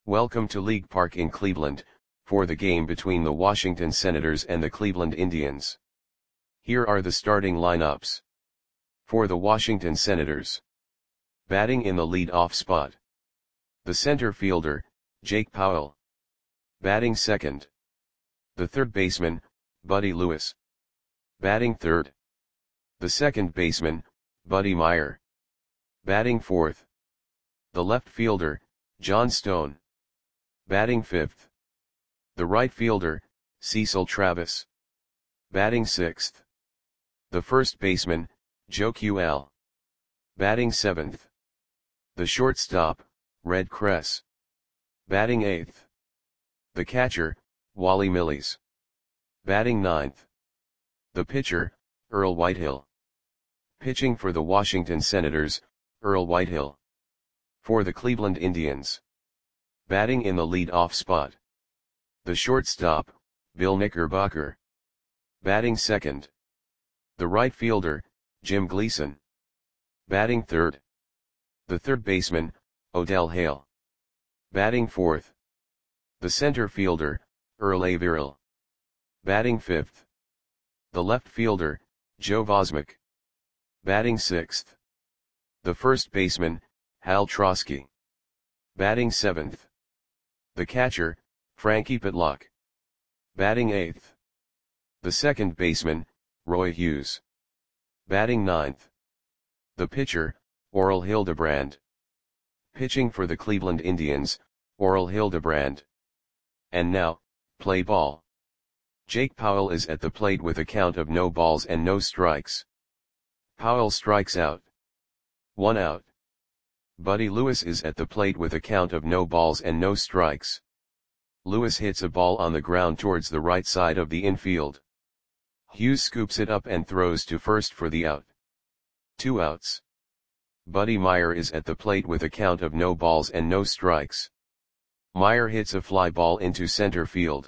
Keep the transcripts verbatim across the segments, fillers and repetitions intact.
Welcome to League Park in Cleveland, for the game between the Washington Senators and the Cleveland Indians. Here are the starting lineups. For the Washington Senators. Batting in the lead-off spot. The center fielder, Jake Powell. Batting second. The third baseman, Buddy Lewis. Batting third. The second baseman, Buddy Myer. Batting fourth. The left fielder, John Stone. Batting fifth. The right fielder, Cecil Travis. Batting sixth. The first baseman, Joe Q L. Batting seventh. The shortstop, Red Kress. Batting eighth. The catcher, Wally Milles. Batting ninth. The pitcher, Earl Whitehill. Pitching for the Washington Senators, Earl Whitehill. For the Cleveland Indians. Batting in the lead-off spot. The shortstop, Bill Knickerbocker. Batting second. The right fielder, Jim Gleason. Batting third. The third baseman, Odell Hale. Batting fourth. The center fielder, Earl Averill. Batting fifth. The left fielder, Joe Vosmick. Batting sixth. The first baseman, Hal Trosky. Batting seventh. The catcher, Frankie Pitlock. Batting eighth. The second baseman, Roy Hughes. Batting ninth. The pitcher, Orel Hildebrand. Pitching for the Cleveland Indians, Orel Hildebrand. And now, play ball. Jake Powell is at the plate with a count of no balls and no strikes. Powell strikes out. One out. Buddy Lewis is at the plate with a count of no balls and no strikes. Lewis hits a ball on the ground towards the right side of the infield. Hughes scoops it up and throws to first for the out. Two outs. Buddy Myer is at the plate with a count of no balls and no strikes. Myer hits a fly ball into center field.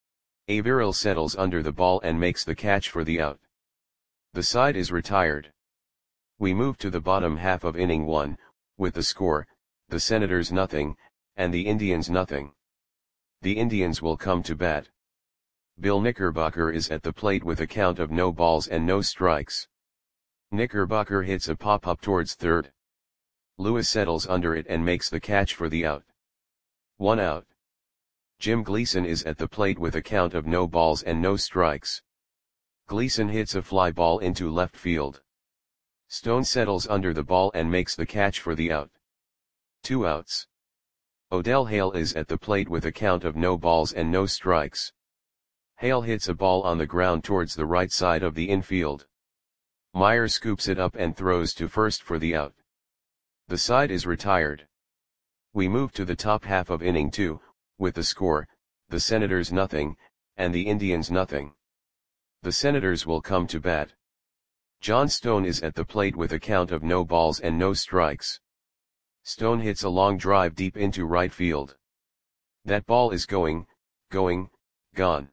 Averill settles under the ball and makes the catch for the out. The side is retired. We move to the bottom half of inning one, with the score, the Senators nothing, and the Indians nothing. The Indians will come to bat. Bill Knickerbocker is at the plate with a count of no balls and no strikes. Knickerbocker hits a pop-up towards third. Lewis settles under it and makes the catch for the out. One out. Jim Gleason is at the plate with a count of no balls and no strikes. Gleason hits a fly ball into left field. Stone settles under the ball and makes the catch for the out. Two outs. Odell Hale is at the plate with a count of no balls and no strikes. Hale hits a ball on the ground towards the right side of the infield. Myer scoops it up and throws to first for the out. The side is retired. We move to the top half of inning two, with the score, the Senators nothing, and the Indians nothing. The Senators will come to bat. John Stone is at the plate with a count of no balls and no strikes. Stone hits a long drive deep into right field. That ball is going, going, gone.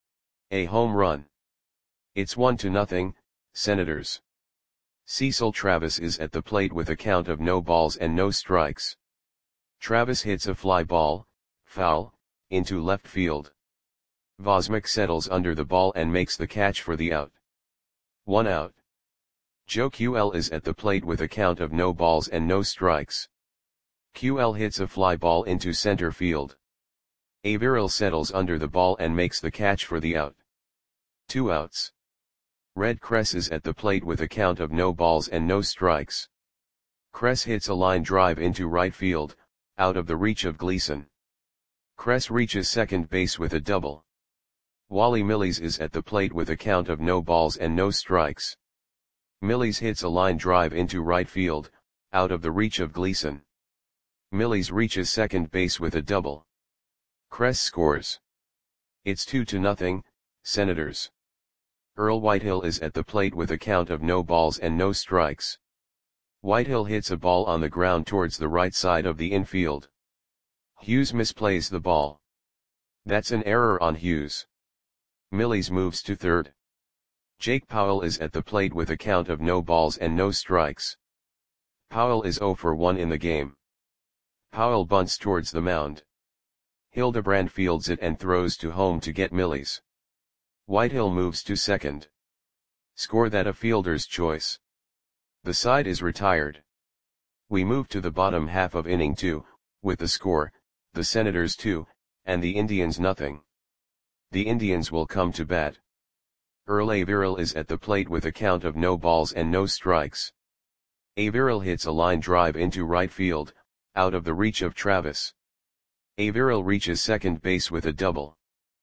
A home run. It's one to nothing, Senators. Cecil Travis is at the plate with a count of no balls and no strikes. Travis hits a fly ball, foul, into left field. Vosmick settles under the ball and makes the catch for the out. One out. Joe Q L is at the plate with a count of no balls and no strikes. Q L hits a fly ball into center field. Averill settles under the ball and makes the catch for the out. Two outs. Red Kress is at the plate with a count of no balls and no strikes. Kress hits a line drive into right field, out of the reach of Gleason. Kress reaches second base with a double. Wally Milles is at the plate with a count of no balls and no strikes. Milles hits a line drive into right field, out of the reach of Gleason. Milles reaches second base with a double. Kress scores. It's two to nothing, Senators. Earl Whitehill is at the plate with a count of no balls and no strikes. Whitehill hits a ball on the ground towards the right side of the infield. Hughes misplays the ball. That's an error on Hughes. Milles moves to third. Jake Powell is at the plate with a count of no balls and no strikes. Powell is zero for one in the game. Powell bunts towards the mound. Hildebrand fields it and throws to home to get Millies. Whitehill moves to second. Score that a fielder's choice. The side is retired. We move to the bottom half of inning two, with the score, the Senators two, and the Indians nothing. The Indians will come to bat. Earl Averill is at the plate with a count of no balls and no strikes. Averill hits a line drive into right field, out of the reach of Travis. Averill reaches second base with a double.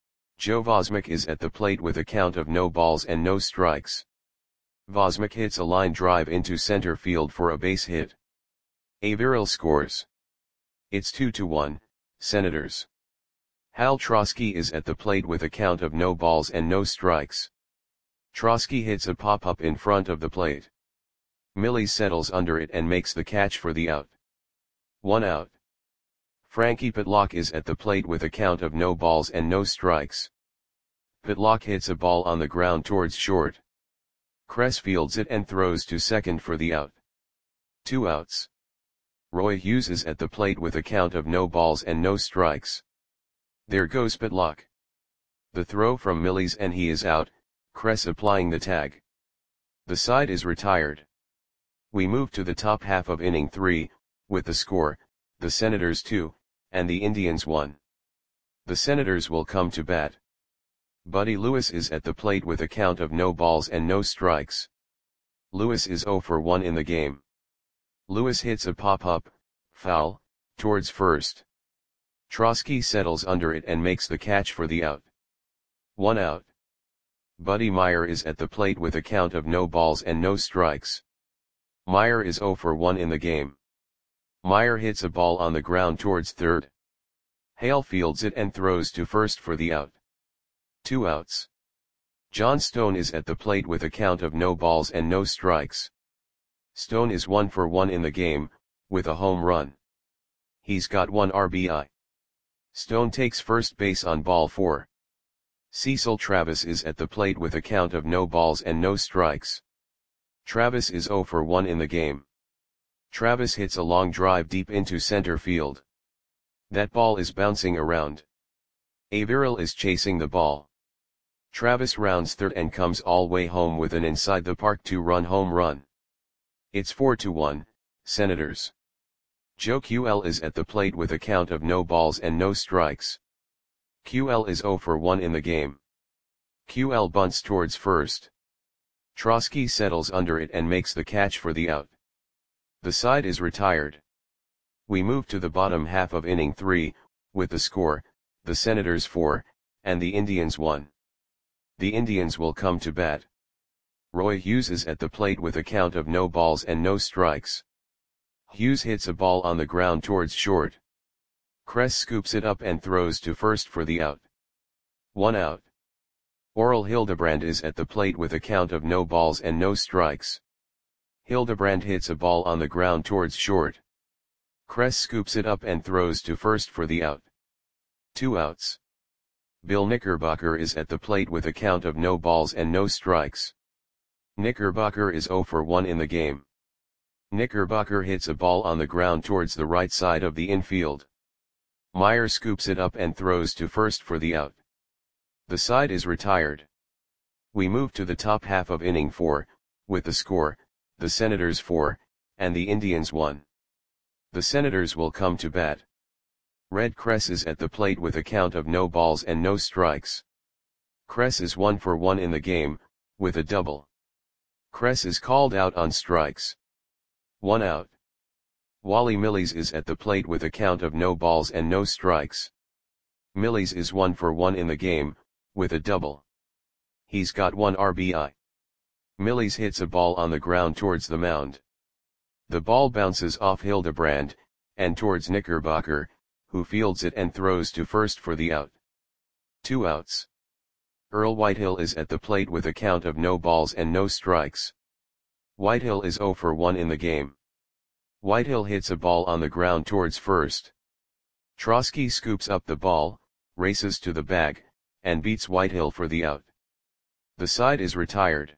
Joe Vosmick is at the plate with a count of no balls and no strikes. Vosmick hits a line drive into center field for a base hit. Averill scores. It's two to one, Senators. Hal Trosky is at the plate with a count of no balls and no strikes. Trosky hits a pop-up in front of the plate. Millies settles under it and makes the catch for the out. One out. Frankie Pitlock is at the plate with a count of no balls and no strikes. Pitlock hits a ball on the ground towards short. Kress fields it and throws to second for the out. Two outs. Roy Hughes is at the plate with a count of no balls and no strikes. There goes Pitlock. The throw from Millies and he is out, Kress applying the tag. The side is retired. We move to the top half of inning three, with the score, the Senators two, and the Indians one. The Senators will come to bat. Buddy Lewis is at the plate with a count of no balls and no strikes. Lewis is oh for one in the game. Lewis hits a pop-up, foul, towards first. Trosky settles under it and makes the catch for the out. One out. Buddy Meyer is at the plate with a count of no balls and no strikes. Meyer is oh for one in the game. Meyer hits a ball on the ground towards third. Hale fields it and throws to first for the out. Two outs. John Stone is at the plate with a count of no balls and no strikes. Stone is one for one in the game, with a home run. He's got one R B I. Stone takes first base on ball four. Cecil Travis is at the plate with a count of no balls and no strikes. Travis is oh for one in the game. Travis hits a long drive deep into center field. That ball is bouncing around. Averill is chasing the ball. Travis rounds third and comes all way home with an inside the park two-run home run. It's four to one, Senators. Joe Q L is at the plate with a count of no balls and no strikes. Q L is oh for one in the game. Q L bunts towards first. Trosky settles under it and makes the catch for the out. The side is retired. We move to the bottom half of inning three, with the score, the Senators four, and the Indians one. The Indians will come to bat. Roy Hughes is at the plate with a count of no balls and no strikes. Hughes hits a ball on the ground towards short. Kress scoops it up and throws to first for the out. One out. Orel Hildebrand is at the plate with a count of no balls and no strikes. Hildebrand hits a ball on the ground towards short. Kress scoops it up and throws to first for the out. Two outs. Bill Knickerbocker is at the plate with a count of no balls and no strikes. Knickerbocker is oh for one in the game. Knickerbocker hits a ball on the ground towards the right side of the infield. Meyer scoops it up and throws to first for the out. The side is retired. We move to the top half of inning four, with the score, the Senators four, and the Indians one. The Senators will come to bat. Red Kress is at the plate with a count of no balls and no strikes. Kress is one for one in the game, with a double. Kress is called out on strikes. One out. Wally Millies is at the plate with a count of no balls and no strikes. Millies is one for one in the game, with a double. He's got one R B I. Millies hits a ball on the ground towards the mound. The ball bounces off Hildebrand, and towards Knickerbocker, who fields it and throws to first for the out. Two outs. Earl Whitehill is at the plate with a count of no balls and no strikes. Whitehill is oh for one in the game. Whitehill hits a ball on the ground towards first. Trosky scoops up the ball, races to the bag, and beats Whitehill for the out. The side is retired.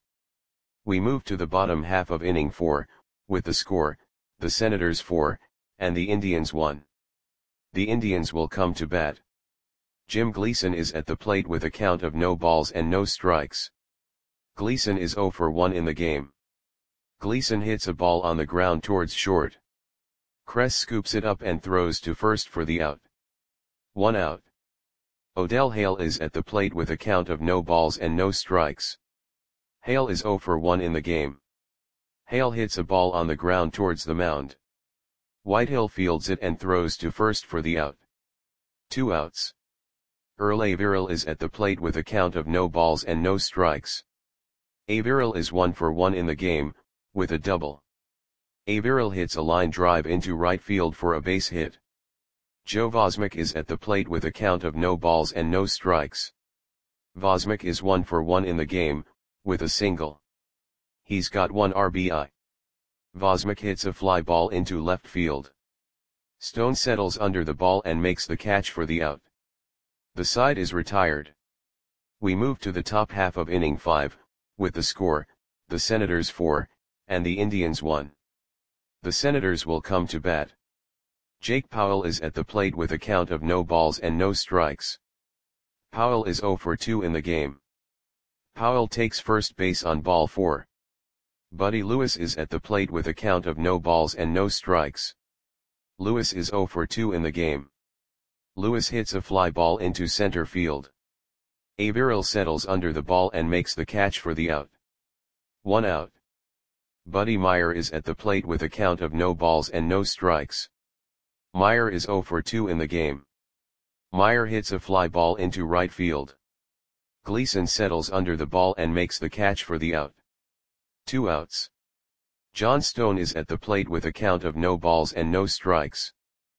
We move to the bottom half of inning four, with the score, the Senators four, and the Indians one. The Indians will come to bat. Jim Gleason is at the plate with a count of no balls and no strikes. Gleason is zero for one in the game. Gleason hits a ball on the ground towards short. Kress scoops it up and throws to first for the out. One out. Odell Hale is at the plate with a count of no balls and no strikes. Hale is zero for one in the game. Hale hits a ball on the ground towards the mound. Whitehill fields it and throws to first for the out. Two outs. Earl Averill is at the plate with a count of no balls and no strikes. Averill is one for one in the game, with a double. Averill hits a line drive into right field for a base hit. Joe Vosmick is at the plate with a count of no balls and no strikes. Vosmick is one for one in the game, with a single. He's got one R B I. Vosmick hits a fly ball into left field. Stone settles under the ball and makes the catch for the out. The side is retired. We move to the top half of inning five, with the score, the Senators four, and the Indians one. The Senators will come to bat. Jake Powell is at the plate with a count of no balls and no strikes. Powell is zero for two in the game. Powell takes first base on ball four. Buddy Lewis is at the plate with a count of no balls and no strikes. Lewis is zero for two in the game. Lewis hits a fly ball into center field. Averill settles under the ball and makes the catch for the out. One out. Buddy Meyer is at the plate with a count of no balls and no strikes. Meyer is zero for two in the game. Meyer hits a fly ball into right field. Gleason settles under the ball and makes the catch for the out. Two outs. John Stone is at the plate with a count of no balls and no strikes.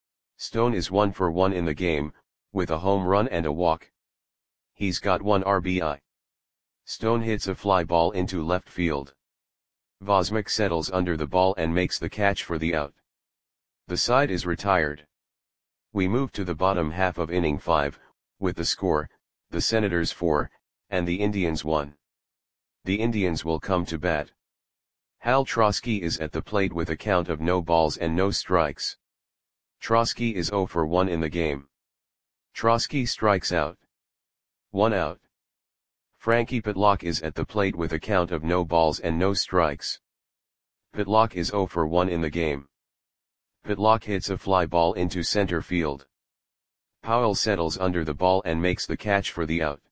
Stone is one for one in the game, with a home run and a walk. He's got one R B I. Stone hits a fly ball into left field. Vosmick settles under the ball and makes the catch for the out. The side is retired. We move to the bottom half of inning five, with the score, the Senators four, and the Indians one. The Indians will come to bat. Hal Trosky is at the plate with a count of no balls and no strikes. Trosky is zero for one in the game. Trosky strikes out. One out. Frankie Pitlock is at the plate with a count of no balls and no strikes. Pitlock is zero for one in the game. Pitlock hits a fly ball into center field. Powell settles under the ball and makes the catch for the out.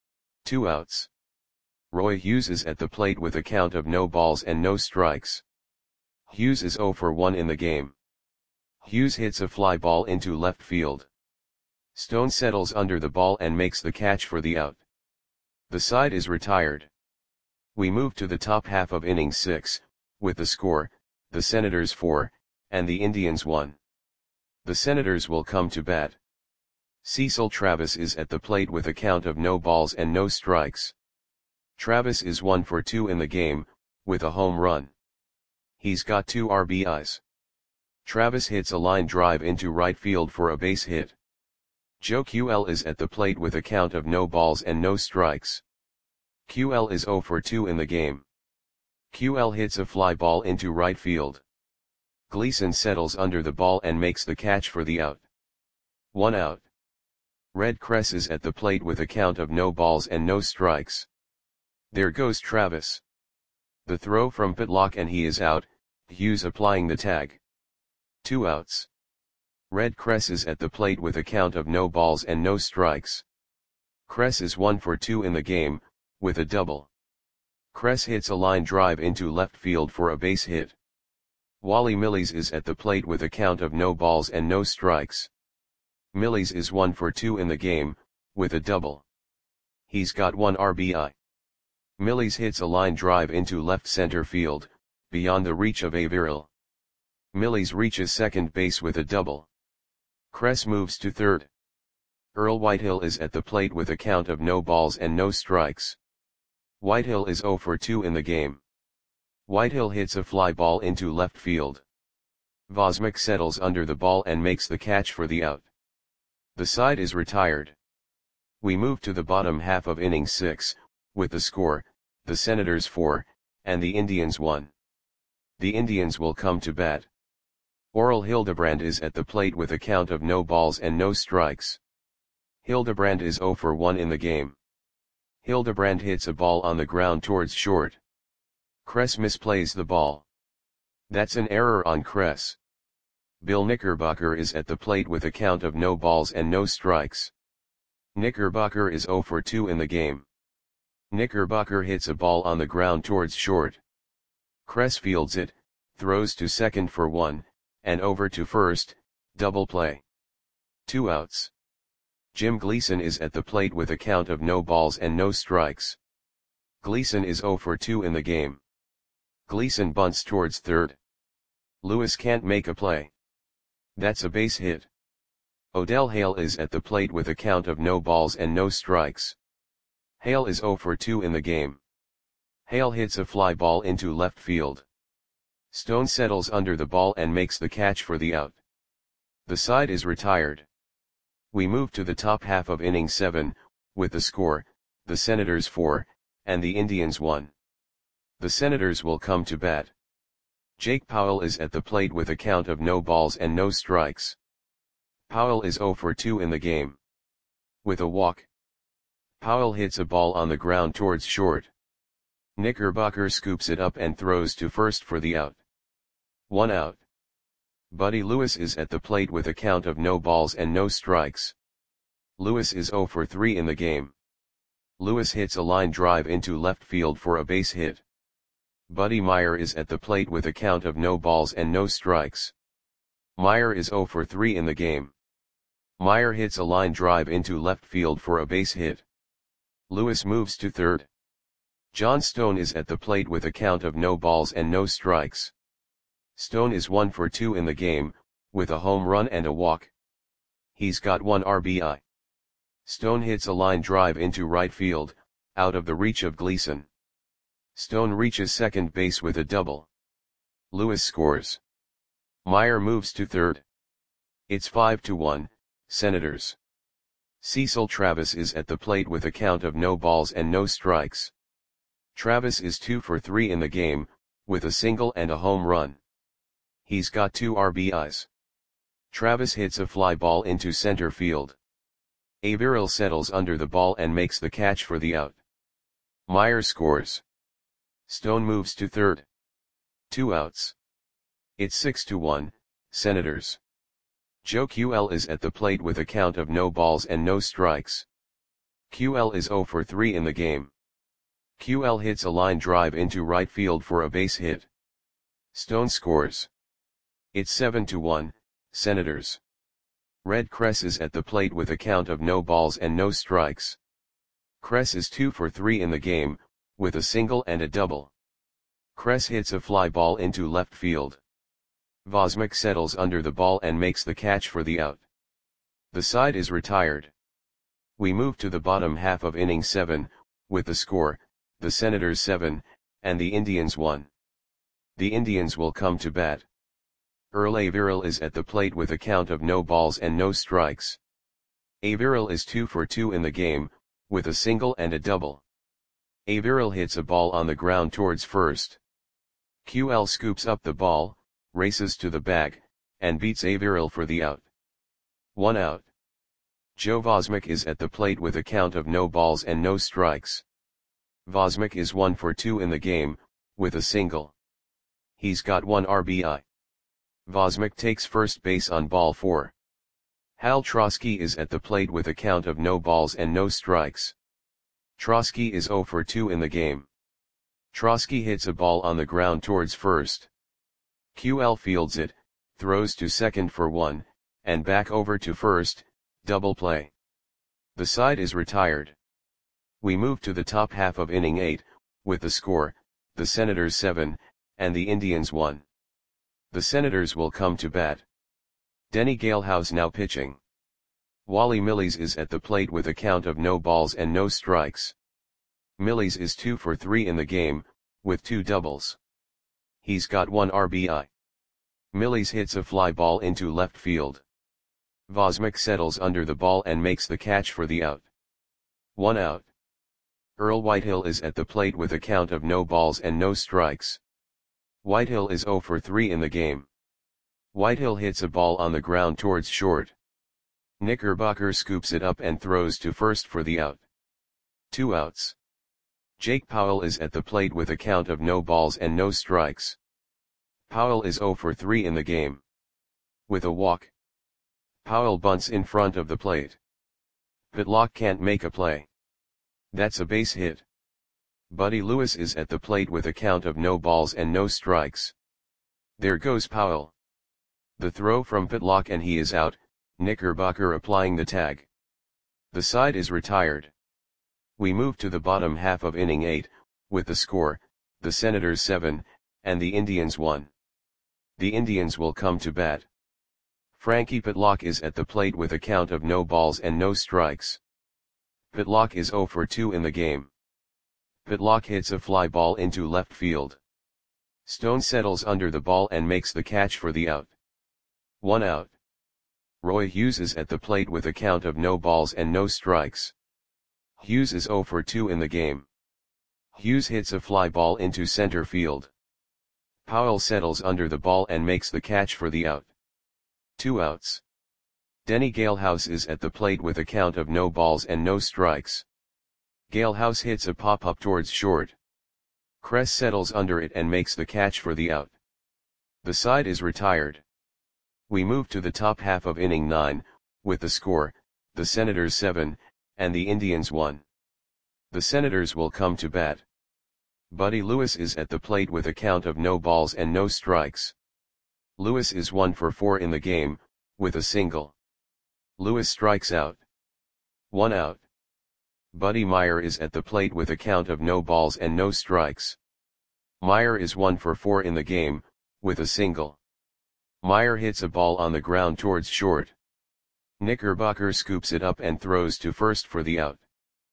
Two outs. Roy Hughes is at the plate with a count of no balls and no strikes. Hughes is zero for one in the game. Hughes hits a fly ball into left field. Stone settles under the ball and makes the catch for the out. The side is retired. We move to the top half of inning six, with the score, the Senators four, and the Indians one. The Senators will come to bat. Cecil Travis is at the plate with a count of no balls and no strikes. Travis is one for two in the game, with a home run. He's got two R B Is. Travis hits a line drive into right field for a base hit. Joe Q L is at the plate with a count of no balls and no strikes. Q L is zero for two in the game. Q L hits a fly ball into right field. Gleason settles under the ball and makes the catch for the out. One out. Red Kress is at the plate with a count of no balls and no strikes. There goes Travis. The throw from Pitlock and he is out, Hughes applying the tag. Two outs. Red Kress is at the plate with a count of no balls and no strikes. Kress is one for two in the game, with a double. Kress hits a line drive into left field for a base hit. Wally Millies is at the plate with a count of no balls and no strikes. Millies is one for two in the game, with a double. He's got one R B I. Millies hits a line drive into left center field, beyond the reach of Averill. Millies reaches second base with a double. Kress moves to third. Earl Whitehill is at the plate with a count of no balls and no strikes. Whitehill is zero for two in the game. Whitehill hits a fly ball into left field. Vosmick settles under the ball and makes the catch for the out. The side is retired. We move to the bottom half of inning six, with the score, the Senators four, and the Indians one. The Indians will come to bat. Oral Hildebrand is at the plate with a count of no balls and no strikes. Hildebrand is zero for one in the game. Hildebrand hits a ball on the ground towards short. Kress misplays the ball. That's an error on Kress. Bill Knickerbocker is at the plate with a count of no balls and no strikes. Knickerbocker is zero for two in the game. Knickerbocker hits a ball on the ground towards short. Kress fields it, throws to second for one, and over to first, double play. Two outs. Jim Gleason is at the plate with a count of no balls and no strikes. Gleason is zero for two in the game. Gleason bunts towards third. Lewis can't make a play. That's a base hit. Odell Hale is at the plate with a count of no balls and no strikes. Hale is zero for two in the game. Hale hits a fly ball into left field. Stone settles under the ball and makes the catch for the out. The side is retired. We move to the top half of inning seven, with the score, the Senators four, and the Indians one. The Senators will come to bat. Jake Powell is at the plate with a count of no balls and no strikes. Powell is zero for two in the game. With a walk. Powell hits a ball on the ground towards short. Knickerbocker scoops it up and throws to first for the out. One out. Buddy Lewis is at the plate with a count of no balls and no strikes. Lewis is zero for three in the game. Lewis hits a line drive into left field for a base hit. Buddy Meyer is at the plate with a count of no balls and no strikes. Meyer is zero for three in the game. Meyer hits a line drive into left field for a base hit. Lewis moves to third. John Stone is at the plate with a count of no balls and no strikes. Stone is one for two in the game, with a home run and a walk. He's got one R B I. Stone hits a line drive into right field, out of the reach of Gleason. Stone reaches second base with a double. Lewis scores. Meyer moves to third. It's five to one, Senators. Cecil Travis is at the plate with a count of no balls and no strikes. Travis is two for three in the game, with a single and a home run. He's got two R B Is. Travis hits a fly ball into center field. Averill settles under the ball and makes the catch for the out. Meyer scores. Stone moves to third. Two outs. It's six to one, Senators. Joe Q L is at the plate with a count of no balls and no strikes. Q L is zero for three in the game. Q L hits a line drive into right field for a base hit. Stone scores. It's seven to one, Senators. Red Kress is at the plate with a count of no balls and no strikes. Kress is two for three in the game, with a single and a double. Kress hits a fly ball into left field. Vosmick settles under the ball and makes the catch for the out. The side is retired. We move to the bottom half of inning seven, with the score, the Senators seven, and the Indians one. The Indians will come to bat. Earl Averill is at the plate with a count of no balls and no strikes. Averill is two for two in the game, with a single and a double. Averill hits a ball on the ground towards first. Q L scoops up the ball, races to the bag, and beats Averill for the out. One out. Joe Vosmick is at the plate with a count of no balls and no strikes. Vosmick is one for two in the game, with a single. He's got one R B I. Vosmick takes first base on ball four. Hal Trosky is at the plate with a count of no balls and no strikes. Trosky is zero for two in the game. Trosky hits a ball on the ground towards first. Q L fields it, throws to second for one, and back over to first, double play. The side is retired. We move to the top half of inning eight, with the score, the Senators seven, and the Indians one. The Senators will come to bat. Denny Galehouse now pitching. Wally Milles is at the plate with a count of no balls and no strikes. Milles is two for three in the game, with two doubles. He's got one R B I. Milles hits a fly ball into left field. Vosmick settles under the ball and makes the catch for the out. One out. Earl Whitehill is at the plate with a count of no balls and no strikes. Whitehill is zero for three in the game. Whitehill hits a ball on the ground towards short. Knickerbocker scoops it up and throws to first for the out. Two outs. Jake Powell is at the plate with a count of no balls and no strikes. Powell is oh for three in the game. With a walk, Powell bunts in front of the plate. Pitlock can't make a play. That's a base hit. Buddy Lewis is at the plate with a count of no balls and no strikes. There goes Powell. The throw from Pitlock and he is out, Knickerbocker applying the tag. The side is retired. We move to the bottom half of inning eight, with the score, the Senators seven, and the Indians one. The Indians will come to bat. Frankie Pitlock is at the plate with a count of no balls and no strikes. Pitlock is oh for two in the game. Pitlock hits a fly ball into left field. Stone settles under the ball and makes the catch for the out. One out. Roy Hughes is at the plate with a count of no balls and no strikes. Hughes is oh for two in the game. Hughes hits a fly ball into center field. Powell settles under the ball and makes the catch for the out. Two outs. Denny Galehouse is at the plate with a count of no balls and no strikes. Galehouse hits a pop-up towards short. Kress settles under it and makes the catch for the out. The side is retired. We move to the top half of inning nine, with the score, the Senators seven, and the Indians one. The Senators will come to bat. Buddy Lewis is at the plate with a count of no balls and no strikes. Lewis is one for four in the game, with a single. Lewis strikes out. One out. Buddy Meyer is at the plate with a count of no balls and no strikes. Meyer is one for four in the game, with a single. Meyer hits a ball on the ground towards short. Knickerbocker scoops it up and throws to first for the out.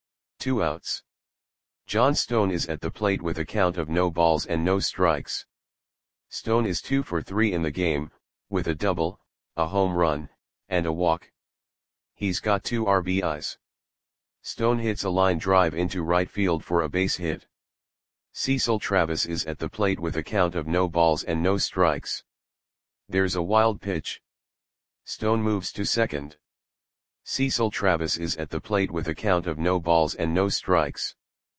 Two outs. John Stone is at the plate with a count of no balls and no strikes. Stone is two for three in the game, with a double, a home run, and a walk. He's got two R B Is. Stone hits a line drive into right field for a base hit. Cecil Travis is at the plate with a count of no balls and no strikes. There's a wild pitch. Stone moves to second. Cecil Travis is at the plate with a count of no balls and no strikes.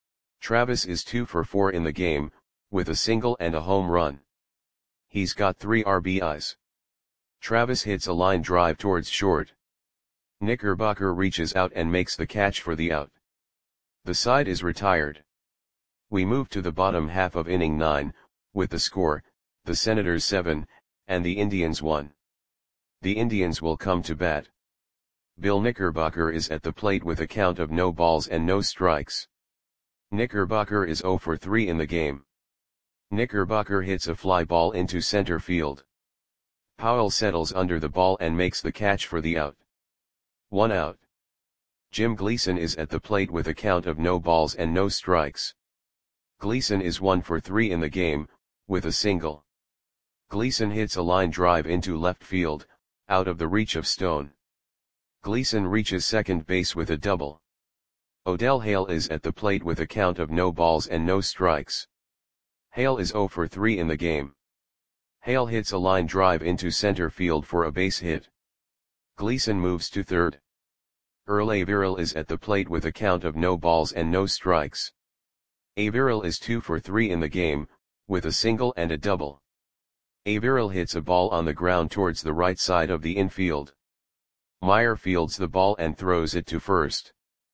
Travis is two for four in the game, with a single and a home run. He's got three R B Is. Travis hits a line drive towards short. Knickerbocker reaches out and makes the catch for the out. The side is retired. We move to the bottom half of inning nine, with the score, the Senators seven, and the Indians one. The Indians will come to bat. Bill Knickerbocker is at the plate with a count of no balls and no strikes. Knickerbocker is oh for three in the game. Knickerbocker hits a fly ball into center field. Powell settles under the ball and makes the catch for the out. One out. Jim Gleason is at the plate with a count of no balls and no strikes. Gleason is one for three in the game, with a single. Gleason hits a line drive into left field, out of the reach of Stone. Gleason reaches second base with a double. Odell Hale is at the plate with a count of no balls and no strikes. Hale is oh for three in the game. Hale hits a line drive into center field for a base hit. Gleason moves to third. Earl Averill is at the plate with a count of no balls and no strikes. Averill is two for three in the game, with a single and a double. Averill hits a ball on the ground towards the right side of the infield. Meyer fields the ball and throws it to first.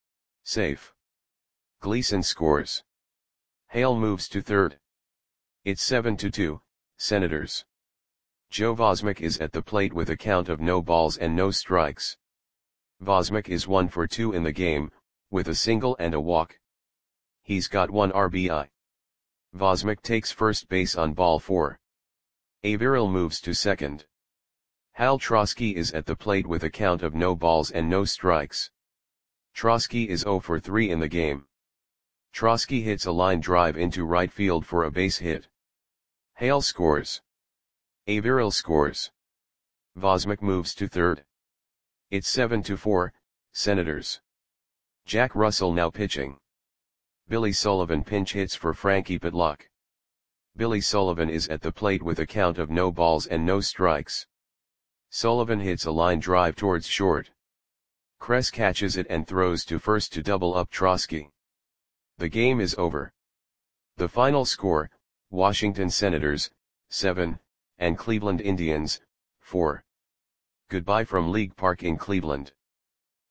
Safe. Gleason scores. Hale moves to third. It's seven to two, Senators. Joe Vosmick is at the plate with a count of no balls and no strikes. Vosmick is one for two in the game, with a single and a walk. He's got one R B I. Vosmick takes first base on ball four. Averill moves to second. Hal Trosky is at the plate with a count of no balls and no strikes. Trosky is oh for three in the game. Trosky hits a line drive into right field for a base hit. Hale scores. Averill scores. Vosmick moves to third. It's seven to four, Senators. Jack Russell now pitching. Billy Sullivan pinch hits for Frankie Pitlock. Billy Sullivan is at the plate with a count of no balls and no strikes. Sullivan hits a line drive towards short. Kress catches it and throws to first to double up Trosky. The game is over. The final score, Washington Senators, seven, and Cleveland Indians, four. Goodbye from League Park in Cleveland.